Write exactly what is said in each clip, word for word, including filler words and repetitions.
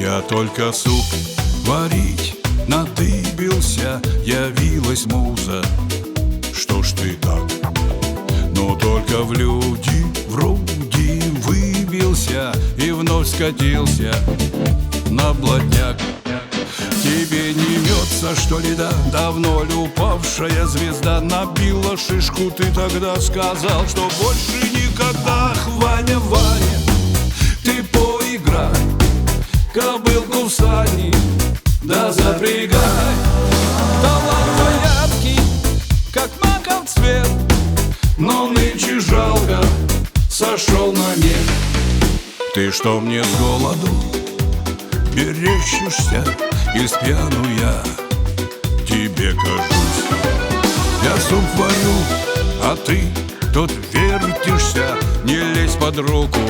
Я только суп варить надыбился, явилась муза. Что ж ты так? Но только в люди вроде выбился и вновь скатился на блатняк. Тебе не имется, что ли, да? Давно ли упавшая звезда набила шишку? Ты тогда сказал, что больше никогда. Ах, Ваня, Ваня, ты поиграй, кобылку в сани, да запрягай. Талант яркий, как маков цвет, но нынче жалко, сошел на нет. Ты что мне с голоду мерещишься, и с пьяну я тебе кажусь? Я суп варю, а ты тут вертишься. Не лезь под руку,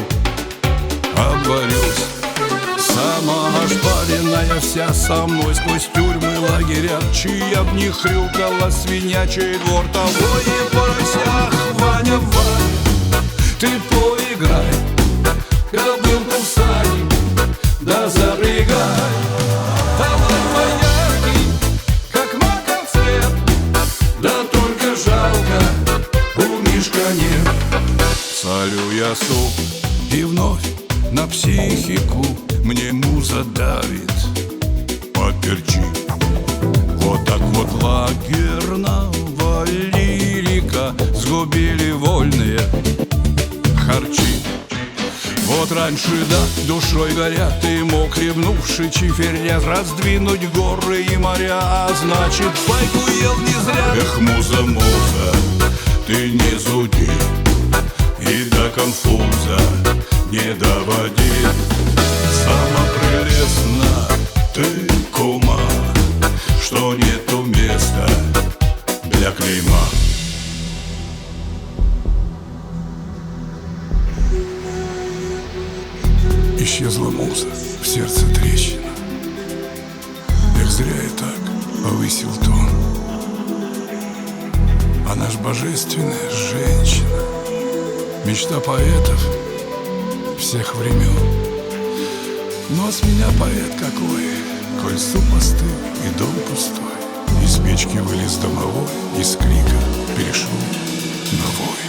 обварюсь. Сама ошпаренная вся со мной сквозь тюрьмы лагеря, чья б не хрюкала свинья, чей двор того и поросях. Ваня, Ваня, ты поиграй, кобылку в сани, да запрягай. Талант яркий, как маков цвет, да только жалко, у Мишка нет. Солю я суп, и вновь на психику мне муза давит. Поперчи. Вот так вот лагерного лирика сгубили вольные харчи. Вот раньше, да, душой горя, ты мог, ревнувший чиферя, раздвинуть горы и моря, а значит, пайку ел не зря. Эх, муза, муза, ты не зуди и до конфуза не доводи. Сама прелестна ты, кума, что нету места для клейма. Исчезла муза, в сердце трещина. Эх, зря я так повысил тон. Она ж божественная женщина, мечта поэтов всех времен. Но с меня поэт какой, коль суп остыл и дом пустой. Из печки вылез домовой, из крика перешел на вой.